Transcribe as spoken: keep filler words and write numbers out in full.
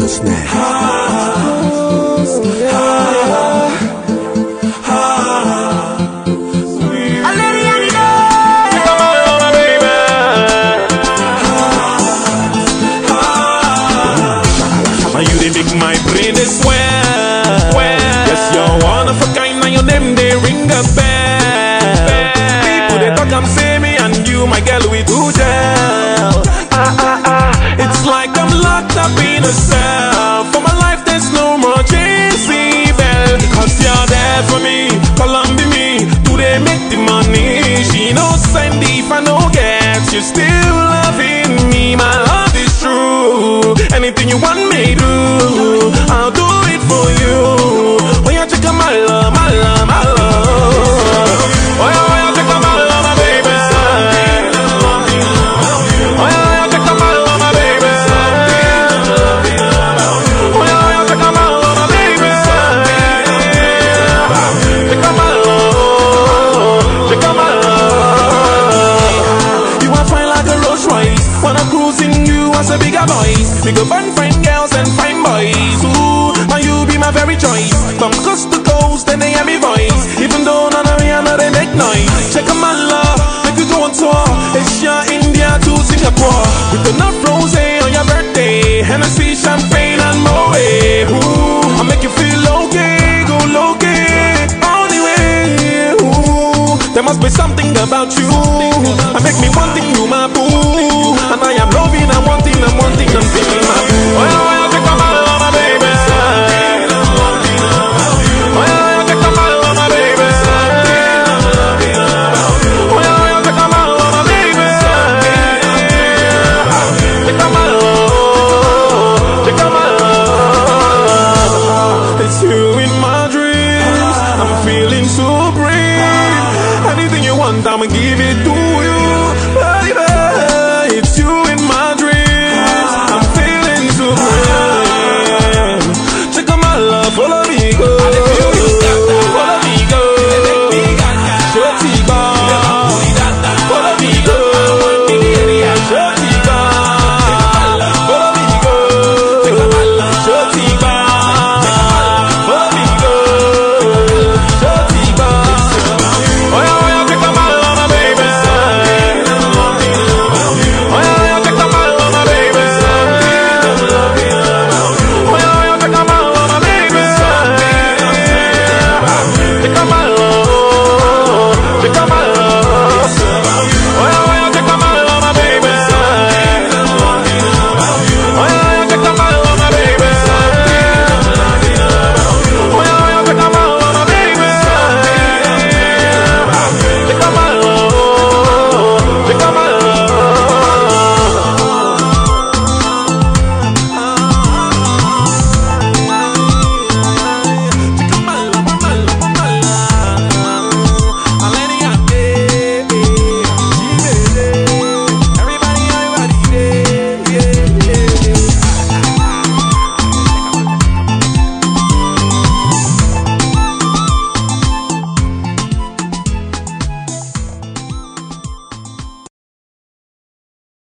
What's next? My brain is swell. Yes, you're one of a kind, and your name they ring a bell. People they talk, I'm say me and you, my girl, we do gel. Ah ah ah, it's like I'm locked up in a cell. For my life, there's no more chasing bell. Cause you're there for me, Columbia me. Do they make the money? She knows send if I no get, you still loving me. My love is true. Anything you want me to do, I'll do it for you. Oh yeah, check out my love, my love, my love. Oh yeah, oh yeah, check out my love, my baby. Oh yeah, oh yeah, check out my love, my baby. Oh yeah, oh yeah, check out my love, my baby. Check out my love, check out my love. You are fine like a Rolls Royce. When I'm cruising you as a bigger voice. We go fun friend girls and fine boys. Ooh, and you be my very choice. From coast to coast, then they hear me voice. Even though none of me, I know they make noise. Check out my love, make you go on tour. Asia, India to Singapore. With enough rose on your birthday, Hennessy, champagne and Moe. Ooh, I make you feel okay, go okay, all the way. Ooh, there must be something about you. I make me wanting you, my boo. And I am loving, I'm wanting, I'm wanting, I'm feeling my boo. Oh yeah, oh yeah, check out my love, my baby. Oh yeah, oh yeah, check out my love, my baby. Oh yeah, oh yeah, check out my love, my baby. Check out my love, check out my love. It's you in my dreams. I'm feeling so brave. Anything you want, I'ma give.